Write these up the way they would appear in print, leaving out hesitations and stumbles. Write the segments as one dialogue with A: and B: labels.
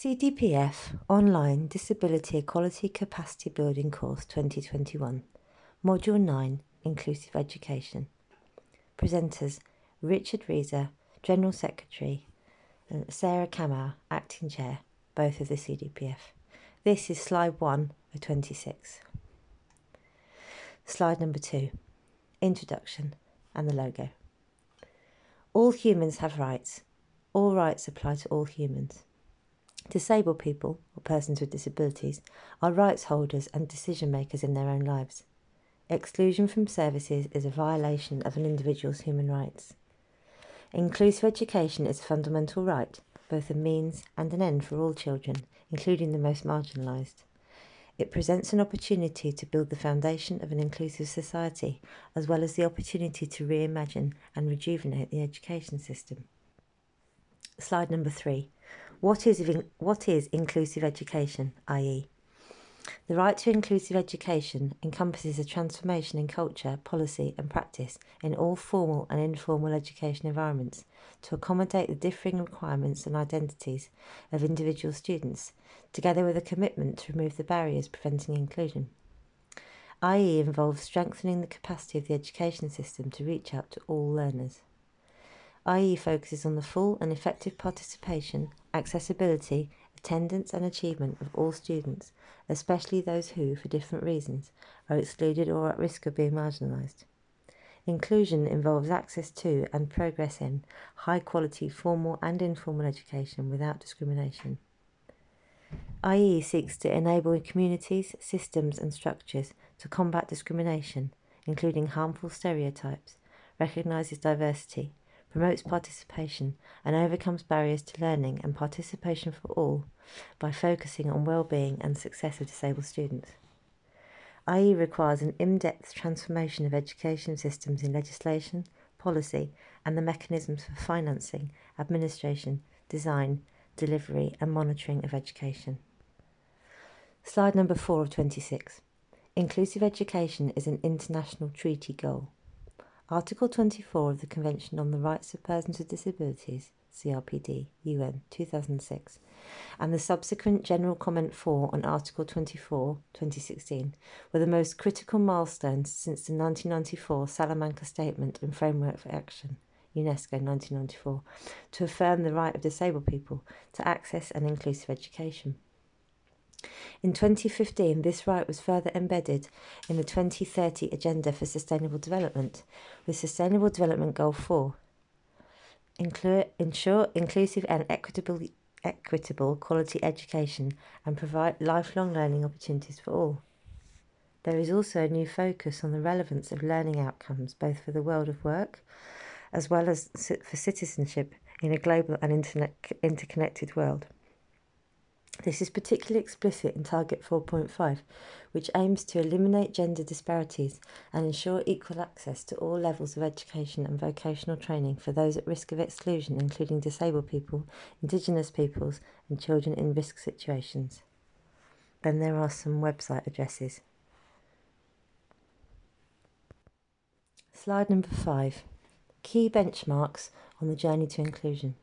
A: CDPF Online Disability Equality Capacity Building Course 2021, Module 9, Inclusive Education. Presenters Richard Reeser, General Secretary, and Sarah Kamau, Acting Chair, both of the CDPF. This is slide 1 of 26. Slide number 2, Introduction and the logo. All humans have rights. All rights apply to all humans. Disabled people, or persons with disabilities, are rights holders and decision makers in their own lives. Exclusion from services is a violation of an individual's human rights. Inclusive education is a fundamental right, both a means and an end for all children, including the most marginalised. It presents an opportunity to build the foundation of an inclusive society, as well as the opportunity to reimagine and rejuvenate the education system. Slide number 3. What is inclusive education, i.e.? The right to inclusive education encompasses a transformation in culture, policy and practice in all formal and informal education environments to accommodate the differing requirements and identities of individual students, together with a commitment to remove the barriers preventing inclusion. IE involves strengthening the capacity of the education system to reach out to all learners. IE focuses on the full and effective participation, accessibility, attendance and achievement of all students, especially those who, for different reasons, are excluded or at risk of being marginalised. Inclusion involves access to and progress in high-quality formal and informal education without discrimination. IE seeks to enable communities, systems and structures to combat discrimination, including harmful stereotypes, recognises diversity, promotes participation and overcomes barriers to learning and participation for all by focusing on well-being and success of disabled students. IE requires an in-depth transformation of education systems in legislation, policy and the mechanisms for financing, administration, design, delivery and monitoring of education. Slide number 4 of 26. Inclusive education is an international treaty goal. Article 24 of the Convention on the Rights of Persons with Disabilities, CRPD, UN, 2006, and the subsequent General Comment 4 on Article 24, 2016, were the most critical milestones since the 1994 Salamanca Statement and Framework for Action, UNESCO 1994, to affirm the right of disabled people to access and inclusive education. In 2015, this right was further embedded in the 2030 Agenda for Sustainable Development, with Sustainable Development Goal 4, ensure inclusive and equitable quality education and provide lifelong learning opportunities for all. There is also a new focus on the relevance of learning outcomes, both for the world of work as well as for citizenship in a global and interconnected world. This is particularly explicit in Target 4.5, which aims to eliminate gender disparities and ensure equal access to all levels of education and vocational training for those at risk of exclusion, including disabled people, Indigenous peoples and children in risk situations. Then there are some website addresses. Slide number 5. Key benchmarks on the journey to inclusion.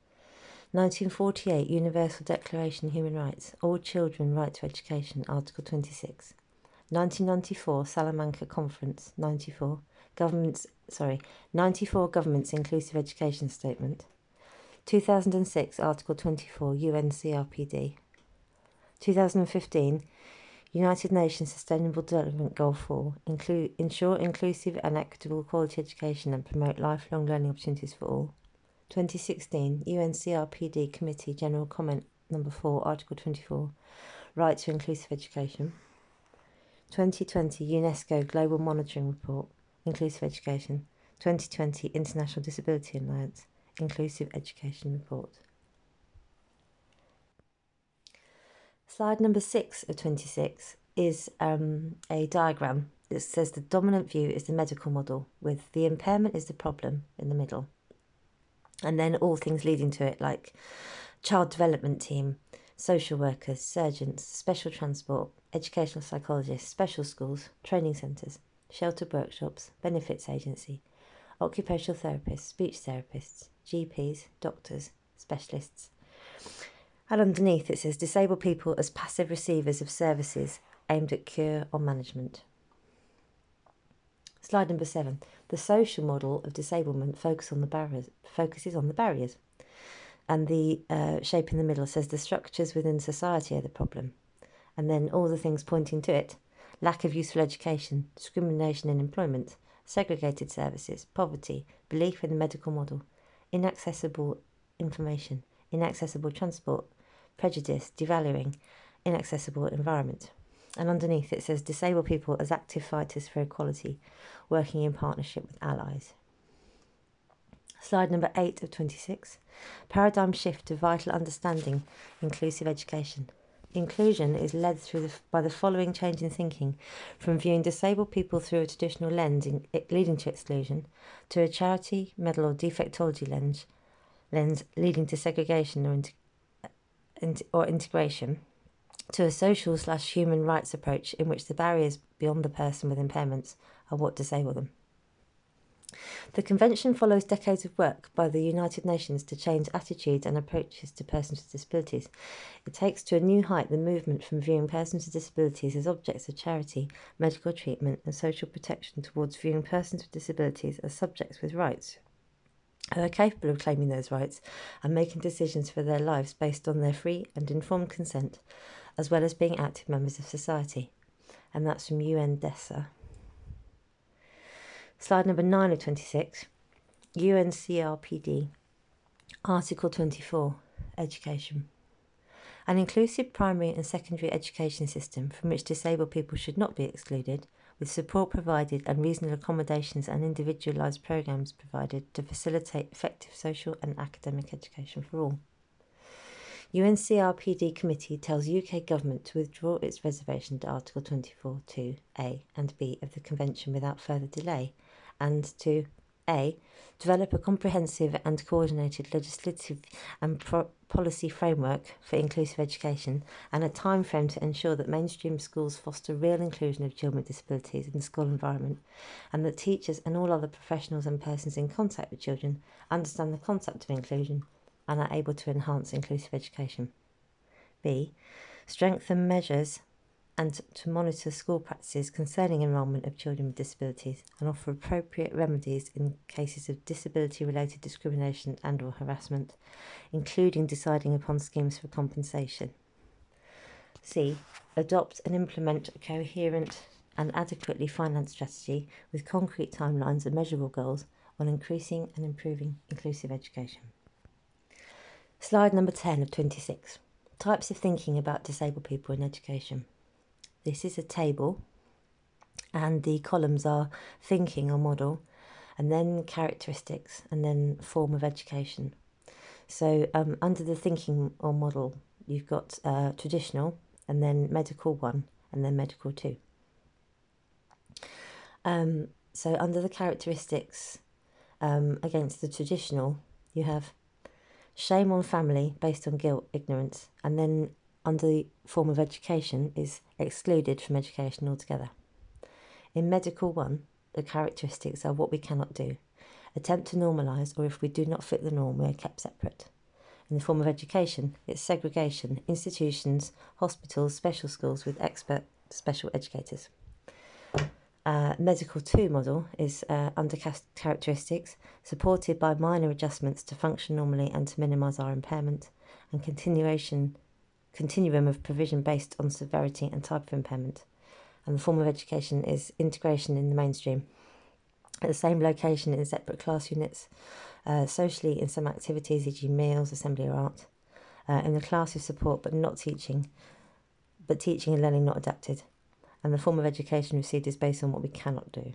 A: 1948 Universal Declaration of Human Rights, All Children Right to Education, Article 26. 1994 Salamanca Conference, 94 Governments Inclusive Education Statement. 2006 Article 24 UN CRPD. 2015 United Nations Sustainable Development Goal 4, ensure inclusive and equitable quality education and promote lifelong learning opportunities for all. 2016 UNCRPD Committee General Comment Number 4, Article 24, Right to Inclusive Education. 2020 UNESCO Global Monitoring Report, Inclusive Education. 2020 International Disability Alliance, Inclusive Education Report. Slide number 6 of 26 is a diagram that says the dominant view is the medical model, with the impairment is the problem in the middle. And then all things leading to it, like child development team, social workers, surgeons, special transport, educational psychologists, special schools, training centres, sheltered workshops, benefits agency, occupational therapists, speech therapists, GPs, doctors, specialists. And underneath it says disabled people as passive receivers of services aimed at cure or management. Slide number 7. The social model of disablement focuses on the barriers. And the shape in the middle says the structures within society are the problem. And then all the things pointing to it: lack of useful education, discrimination in employment, segregated services, poverty, belief in the medical model, inaccessible information, inaccessible transport, prejudice, devaluing, inaccessible environment. And underneath it says disabled people as active fighters for equality, working in partnership with allies. Slide number 8 of 26. Paradigm shift to vital understanding, inclusive education. Inclusion is led by the following change in thinking, from viewing disabled people through a traditional lens leading to exclusion, to a charity, medal or defectology lens leading to segregation or integration, to a social/human rights approach in which the barriers beyond the person with impairments are what disable them. The Convention follows decades of work by the United Nations to change attitudes and approaches to persons with disabilities. It takes to a new height the movement from viewing persons with disabilities as objects of charity, medical treatment and social protection towards viewing persons with disabilities as subjects with rights, who are capable of claiming those rights and making decisions for their lives based on their free and informed consent, as well as being active members of society. And that's from UNDESA. Slide number 9 of 26, UNCRPD, Article 24, Education. An inclusive primary and secondary education system from which disabled people should not be excluded, with support provided and reasonable accommodations and individualised programmes provided to facilitate effective social and academic education for all. UNCRPD committee tells UK government to withdraw its reservation to Article 24(2)(a) and (b) of the Convention without further delay, and to A. Develop a comprehensive and coordinated legislative and policy framework for inclusive education and a time frame to ensure that mainstream schools foster real inclusion of children with disabilities in the school environment, and that teachers and all other professionals and persons in contact with children understand the concept of inclusion and are able to enhance inclusive education. B. Strengthen measures and to monitor school practices concerning enrolment of children with disabilities and offer appropriate remedies in cases of disability-related discrimination and or harassment, including deciding upon schemes for compensation. C. Adopt and implement a coherent and adequately financed strategy with concrete timelines and measurable goals on increasing and improving inclusive education. Slide number 10 of 26. Types of thinking about disabled people in education. This is a table, and the columns are thinking or model, and then characteristics, and then form of education. So under the thinking or model, you've got traditional, and then medical 1, and then medical 2. So under the characteristics against the traditional, you have shame on family based on guilt, ignorance, and then under the form of education is excluded from education altogether. In medical 1, the characteristics are what we cannot do, attempt to normalise, or if we do not fit the norm, we are kept separate. In the form of education, it's segregation, institutions, hospitals, special schools with expert special educators. Medical 2 model is under characteristics, supported by minor adjustments to function normally and to minimise our impairment, and continuum of provision based on severity and type of impairment. And the form of education is integration in the mainstream, at the same location in separate class units, socially in some activities, e.g. meals, assembly or art, in the class of support but not teaching, but teaching and learning not adapted. And the form of education received is based on what we cannot do.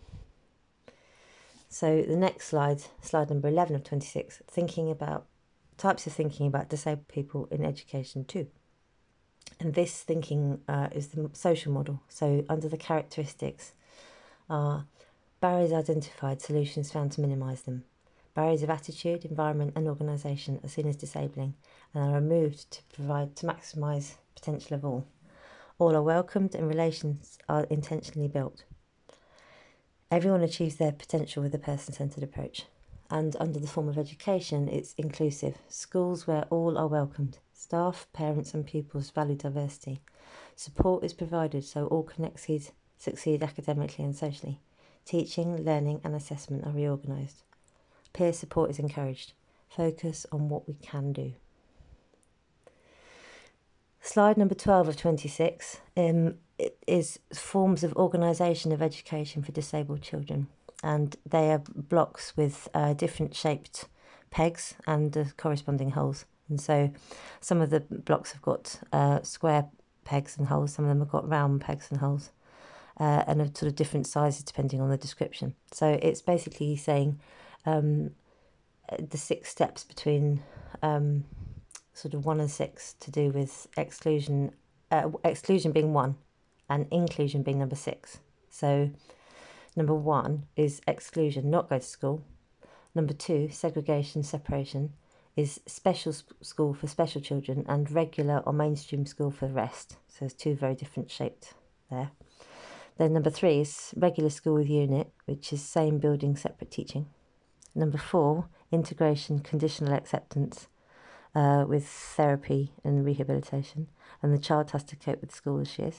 A: So the next slide, slide number 11 of 26, thinking about types of thinking about disabled people in education too. And this thinking is the social model. So under the characteristics are barriers identified, solutions found to minimise them. Barriers of attitude, environment and organisation are seen as disabling and are removed to maximise potential of all. All are welcomed and relations are intentionally built. Everyone achieves their potential with a person-centred approach. and under the form of education, it's inclusive. Schools where all are welcomed. Staff, parents and pupils value diversity. Support is provided so all can succeed academically and socially. Teaching, learning and assessment are reorganised. Peer support is encouraged. Focus on what we can do. Slide number 12 of 26 is forms of organisation of education for disabled children. And they are blocks with different shaped pegs and the corresponding holes. And so some of the blocks have got square pegs and holes, some of them have got round pegs and holes, and of sort of different sizes depending on the description. So it's basically saying the 6 steps between sort of 1 and 6 to do with exclusion, exclusion being 1 and inclusion being number 6. So number 1 is exclusion, not go to school. Number 2, segregation, separation, is special school for special children and regular or mainstream school for the rest. So there's 2 very different shaped there. Then number 3 is regular school with unit, which is same building, separate teaching. Number 4, integration, conditional acceptance, with therapy and rehabilitation, and the child has to cope with school as she is.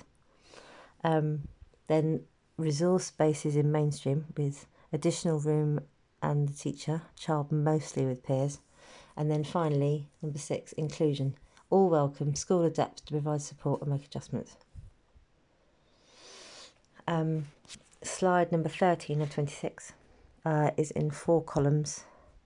A: Then resource spaces in mainstream with additional room and the teacher, child mostly with peers. And then finally, number 6, inclusion. All welcome, school adapts to provide support and make adjustments. Slide number 13 of 26 is in 4 columns.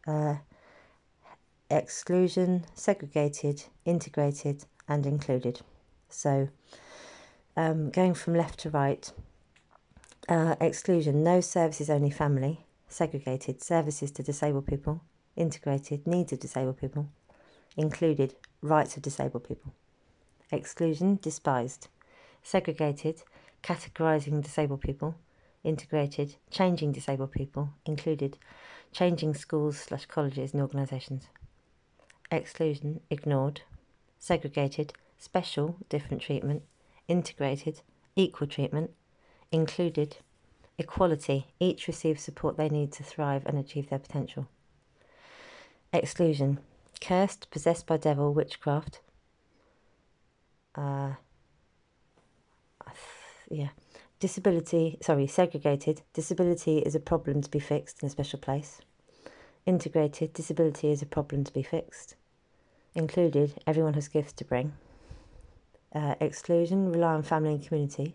A: Exclusion, segregated, integrated and included. So going from left to right, exclusion, no services, only family. Segregated, services to disabled people. Integrated, needs of disabled people. Included, rights of disabled people. Exclusion, despised. Segregated, categorising disabled people. Integrated, changing disabled people. Included, changing schools/colleges and organisations. Exclusion, ignored. Segregated, special, different treatment. Integrated, equal treatment. Included, equality, each receives support they need to thrive and achieve their potential. Exclusion, cursed, possessed by devil, witchcraft. Segregated, disability is a problem to be fixed in a special place. Integrated, disability is a problem to be fixed. Included, everyone has gifts to bring. Exclusion, rely on family and community.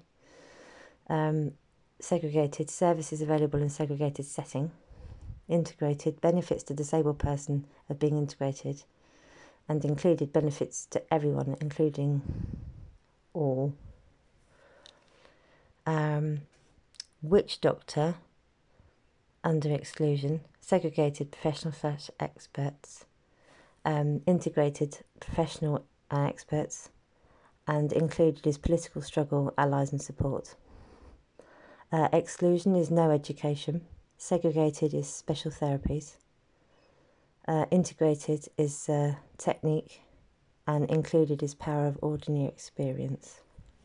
A: Segregated, services available in segregated setting. Integrated, benefits to disabled person of being integrated. And included, benefits to everyone, including all. Witch doctor, under exclusion. Segregated, professional/experts. Integrated, professional and experts. And included is political struggle, allies and support. Exclusion is no education. Segregated is special therapies. Integrated is technique, and included is power of ordinary experience.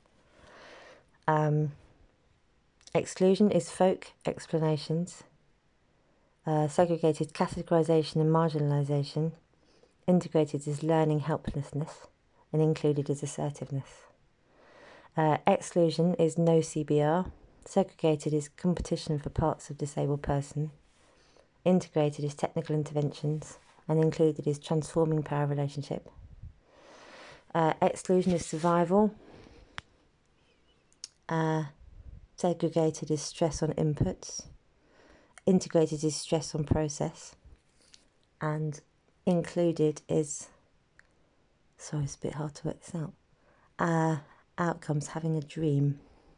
A: Exclusion is folk explanations. Segregated, categorisation and marginalisation. Integrated is learning helplessness, and included is assertiveness. Exclusion is no CBR. Segregated is competition for parts of disabled person. Integrated is technical interventions, and included is transforming power relationship. Exclusion is survival. Segregated is stress on inputs. Integrated is stress on process. And included is, sorry, it's a bit hard to work this out. Outcomes, having a dream.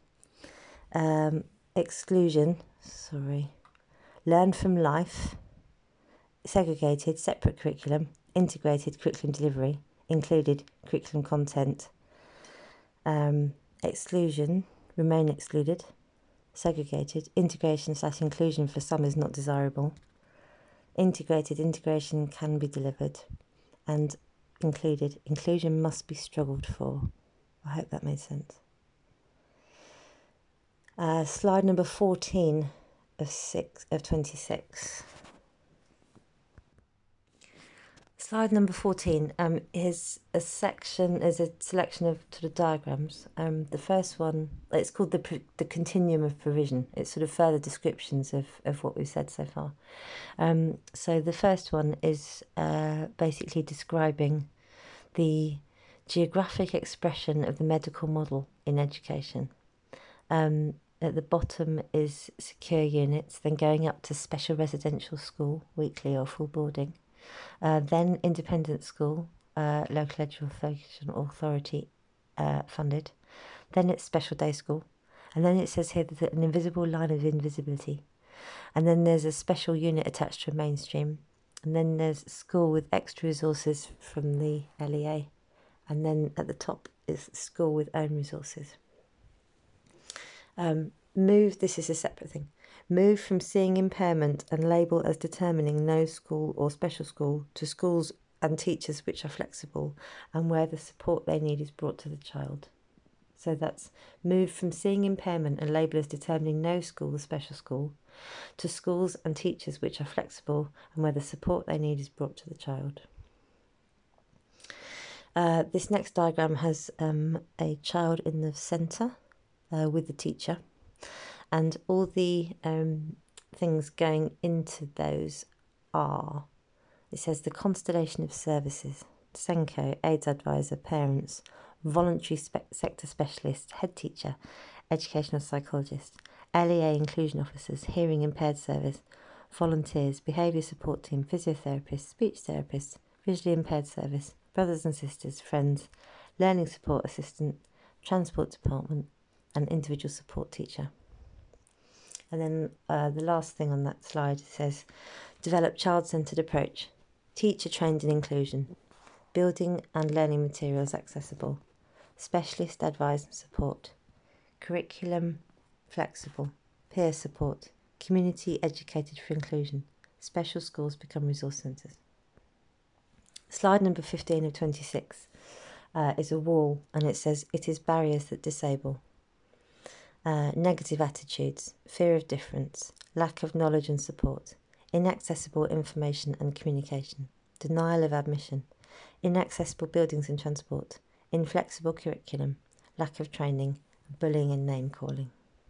A: Exclusion, learn from life. Segregated, separate curriculum. Integrated, curriculum delivery. Included, curriculum content. Exclusion, remain excluded. Segregated, integration/inclusion for some is not desirable. Integrated, integration can be delivered. And included, inclusion must be struggled for. I hope that made sense. Slide number 14 of 26. Slide number 14 is a selection of sort of diagrams. The first one, it's called the continuum of provision. It's sort of further descriptions of what we've said so far. So the first one is basically describing the geographic expression of the medical model in education. At the bottom is secure units, then going up to special residential school, weekly or full boarding. Then independent school, local education authority funded. Then it's special day school. And then it says here that an invisible line of invisibility. And then there's a special unit attached to a mainstream. And then there's school with extra resources from the LEA. And then at the top is school with own resources. This is a separate thing. Move from seeing impairment and label as determining no school or special school to schools and teachers which are flexible and where the support they need is brought to the child. So that's move from seeing impairment and label as determining no school or special school to schools and teachers which are flexible and where the support they need is brought to the child. This next diagram has a child in the centre with the teacher. And all the things going into those are, it says the constellation of services, SENCO, AIDS advisor, parents, voluntary sector specialist, head teacher, educational psychologist, LEA inclusion officers, hearing impaired service, volunteers, behaviour support team, physiotherapists, speech therapists, visually impaired service, brothers and sisters, friends, learning support assistant, transport department, and individual support teacher. And then the last thing on that slide says, develop child-centred approach, teacher trained in inclusion, building and learning materials accessible, specialist advice and support, curriculum flexible, peer support, community educated for inclusion, special schools become resource centres. Slide number 15 of 26 is a wall, and it says, it is barriers that disable. Negative attitudes, fear of difference, lack of knowledge and support, inaccessible information and communication, denial of admission, inaccessible buildings and transport, inflexible curriculum, lack of training, bullying and name calling.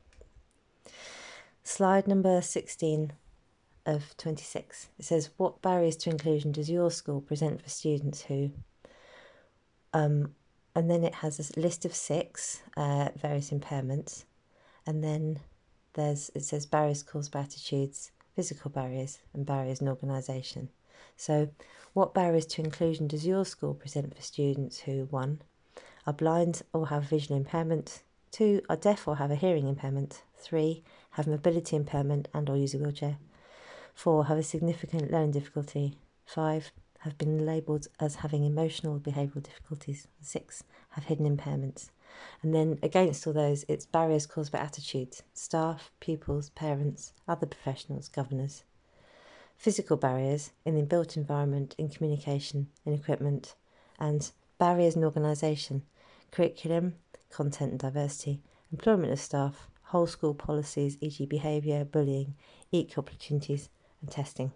A: Slide number 16 of 26. It says, what barriers to inclusion does your school present for students who... and then it has a list of 6 various impairments. And then it says barriers caused by attitudes, physical barriers, and barriers in organisation. So what barriers to inclusion does your school present for students who, 1, are blind or have visual impairment, 2, are deaf or have a hearing impairment, 3, have mobility impairment and or use a wheelchair, 4, have a significant learning difficulty, 5, have been labelled as having emotional or behavioural difficulties, 6, have hidden impairments. And then against all those, it's barriers caused by attitudes, staff, pupils, parents, other professionals, governors. Physical barriers in the built environment, in communication, in equipment, and barriers in organisation, curriculum, content and diversity, employment of staff, whole school policies, e.g. behaviour, bullying, equal opportunities and testing.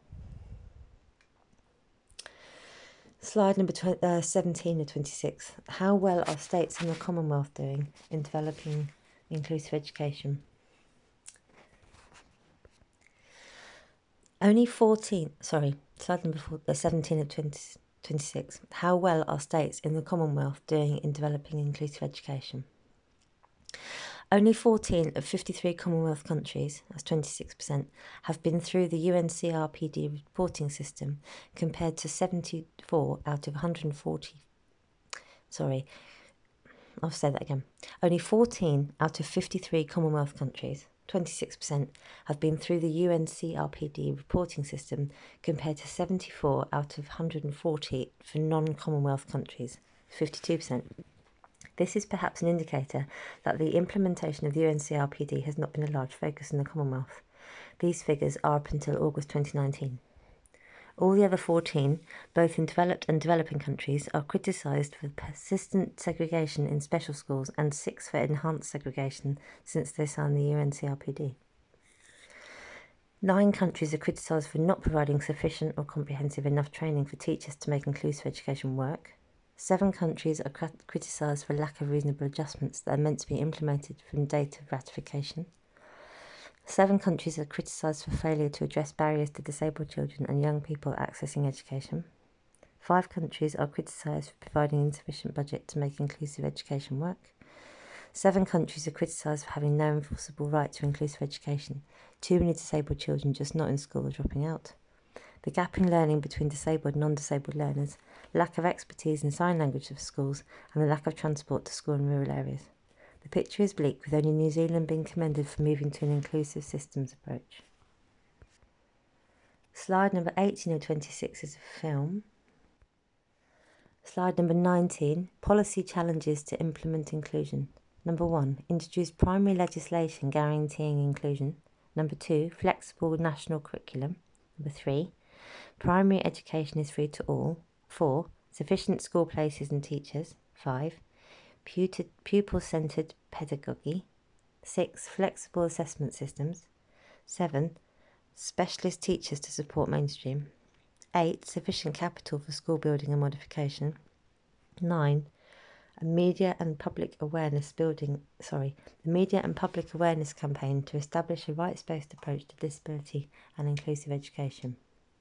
A: Slide number 17 of 26. How well are states in the Commonwealth doing in developing inclusive education? Slide number 17 of 26. How well are states in the Commonwealth doing in developing inclusive education? Only 14 of 53 Commonwealth countries, that's 26%, have been through the UNCRPD reporting system, compared to 74 out of 140. I'll say that again. Only 14 out of 53 Commonwealth countries, 26%, have been through the UNCRPD reporting system, compared to 74 out of 140 for non-Commonwealth countries, 52%. This is perhaps an indicator that the implementation of the UNCRPD has not been a large focus in the Commonwealth. These figures are up until August 2019. All the other 14, both in developed and developing countries, are criticised for persistent segregation in special schools and 6 for enhanced segregation since they signed the UNCRPD. 9 countries are criticised for not providing sufficient or comprehensive enough training for teachers to make inclusive education work. 7 countries are criticised for lack of reasonable adjustments that are meant to be implemented from date of ratification. 7 countries are criticised for failure to address barriers to disabled children and young people accessing education. 5 countries are criticised for providing insufficient budget to make inclusive education work. 7 countries are criticised for having no enforceable right to inclusive education. Too many disabled children just not in school or dropping out. The gap in learning between disabled and non-disabled learners, lack of expertise in sign language of schools, and the lack of transport to school in rural areas. The picture is bleak, with only New Zealand being commended for moving to an inclusive systems approach. Slide number 18 of 26 is a film. Slide number 19, policy challenges to implement inclusion. Number 1, introduce primary legislation guaranteeing inclusion. Number 2, flexible national curriculum. Number 3, primary education is free to all. 4, sufficient school places and teachers. 5, pupil-centred pedagogy. 6, flexible assessment systems. 7, specialist teachers to support mainstream. 8, sufficient capital for school building and modification. 9, the media and public awareness campaign to establish a rights-based approach to disability and inclusive education.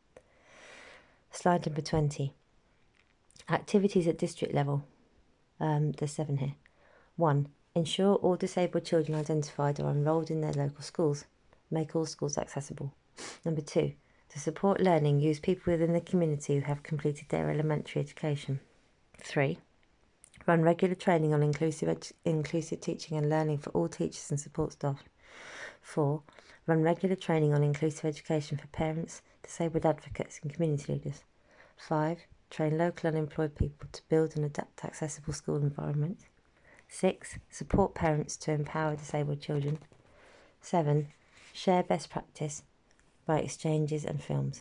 A: Slide number 20. Activities at district level. There's 7 here. 1. Ensure all disabled children identified are enrolled in their local schools. Make all schools accessible. Number 2. To support learning, use people within the community who have completed their elementary education. 3. Run regular training on inclusive teaching and learning for all teachers and support staff. 4. Run regular training on inclusive education for parents, disabled advocates and community leaders. 5. Train local unemployed people to build and adapt accessible school environments. 6. Support parents to empower disabled children. 7. Share best practice by exchanges and films.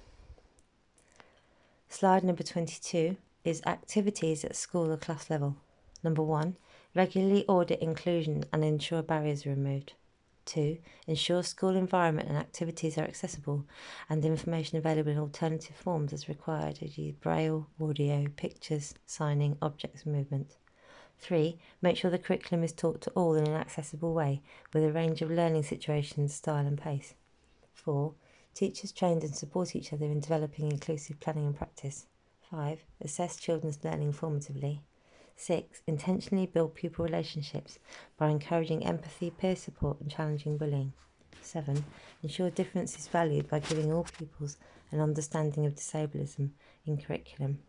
A: Slide number 22 is activities at school or class level. Number 1, regularly audit inclusion and ensure barriers are removed. 2, ensure school environment and activities are accessible and information available in alternative forms as required, e.g. braille, audio, pictures, signing, objects and movement. 3, make sure the curriculum is taught to all in an accessible way with a range of learning situations, style and pace. 4, teachers trained and support each other in developing inclusive planning and practice. 5, assess children's learning formatively. 6, intentionally build pupil relationships by encouraging empathy, peer support and challenging bullying. 7, ensure difference is valued by giving all pupils an understanding of disablism in curriculum.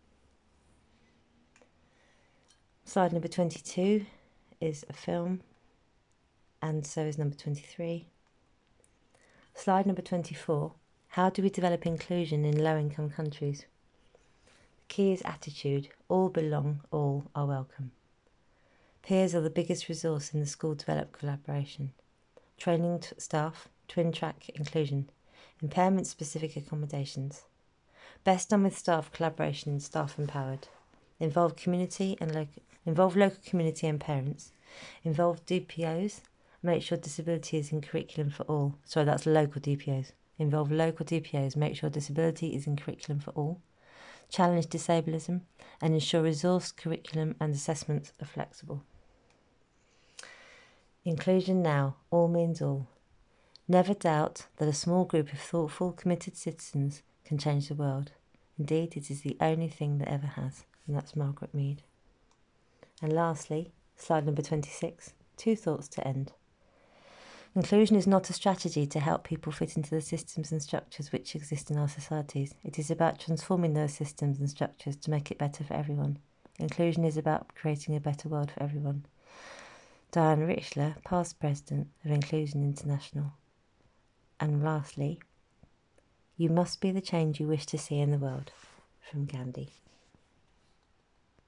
A: Slide number 22 is a film, and so is number 23. Slide number 24, how do we develop inclusion in low-income countries? The key is attitude, all belong, all are welcome. Peers are the biggest resource in the school developed collaboration. Training staff, twin track inclusion, impairment-specific accommodations. Best done with staff collaboration and staff empowered. Involve local community and parents. Involve DPOs. Make sure disability is in curriculum for all. Sorry, that's local DPOs. Involve local DPOs. Make sure disability is in curriculum for all. Challenge disablism and ensure resource, curriculum and assessments are flexible. Inclusion now. All means all. Never doubt that a small group of thoughtful, committed citizens can change the world. Indeed, it is the only thing that ever has. And that's Margaret Mead. And lastly, slide number 26, 2 thoughts to end. Inclusion is not a strategy to help people fit into the systems and structures which exist in our societies. It is about transforming those systems and structures to make it better for everyone. Inclusion is about creating a better world for everyone. Diane Richler, past president of Inclusion International. And lastly, you must be the change you wish to see in the world. From Gandhi.